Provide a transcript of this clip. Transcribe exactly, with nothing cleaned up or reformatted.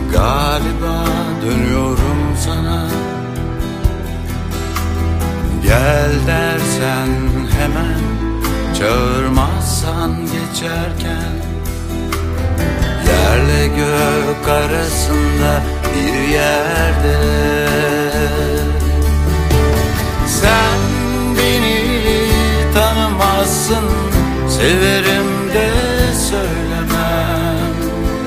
Galiba dönüyorum sana. Gel dersen hemen, çağırmazsan geçerken. Yerle gök arasında bir yerde. Sen beni tanımazsın, severim